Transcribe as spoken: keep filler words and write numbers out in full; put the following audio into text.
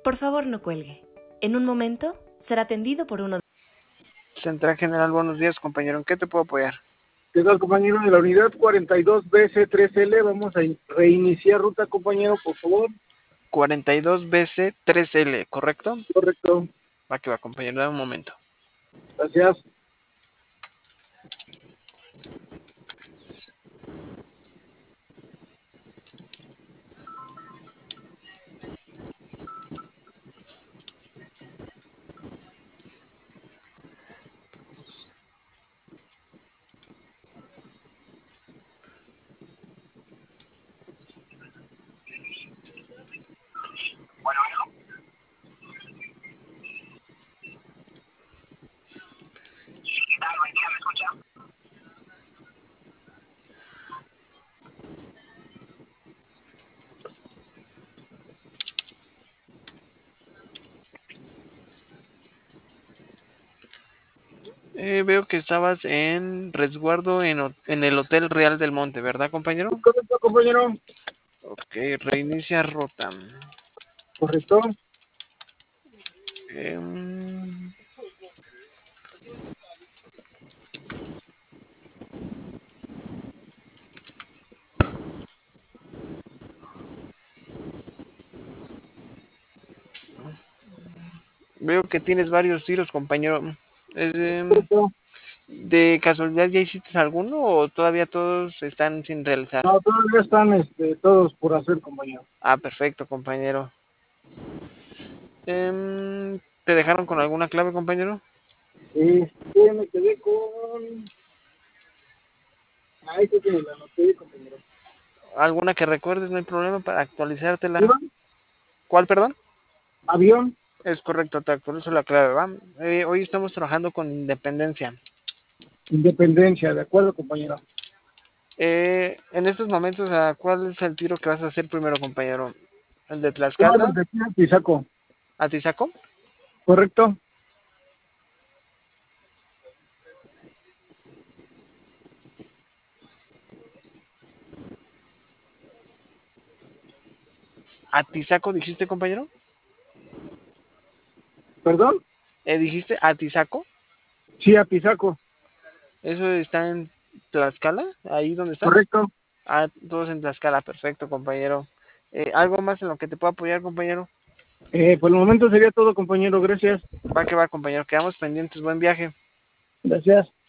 Por favor, no cuelgue. En un momento será atendido por uno. Central General, buenos días, compañero. ¿En qué te puedo apoyar? ¿Qué tal, compañero? De la unidad cuarenta y dos B C tres L, vamos a reiniciar ruta, compañero, por favor. cuarenta y dos B C tres L, ¿correcto? Correcto. Va que va, compañero, dame un momento. Gracias. Eh, veo que estabas en resguardo en, ho- en el Hotel Real del Monte, ¿verdad, compañero? Correcto, compañero. Ok, reinicia ruta. Correcto. Em, veo que tienes varios tiros, compañero. Em, Correcto. ¿de casualidad ya hiciste alguno o todavía todos están sin realizar? No, todavía están este, todos por hacer, compañero. Ah, perfecto, compañero. Em, ¿te dejaron con alguna clave, compañero? Este, me quedé con... Ay, creo que me la anoté, compañero. ¿Alguna que recuerdes? No hay problema para actualizártela. ¿Avión? ¿Cuál, perdón? ¿Avión? Es correcto, te actualizo la clave, ¿va? Eh, hoy estamos trabajando con Independencia. Independencia, de acuerdo, compañero. Eh, en estos momentos, ¿a ¿cuál es el tiro que vas a hacer primero, compañero? ¿El de Todo Tlaxcala? lo de Pisaco. ¿A Tizaco? Correcto. ¿A Tizaco dijiste, compañero? ¿Perdón? Eh, ¿dijiste a Tizaco? Sí, a Pisaco. ¿Eso está en Tlaxcala? ¿Ahí donde estás? Correcto. Ah, todos en Tlaxcala, perfecto, compañero. Eh, ¿algo más en lo que te pueda apoyar, compañero? Eh, por el momento sería todo, compañero. Gracias. Va que va, compañero. Quedamos pendientes. Buen viaje. Gracias.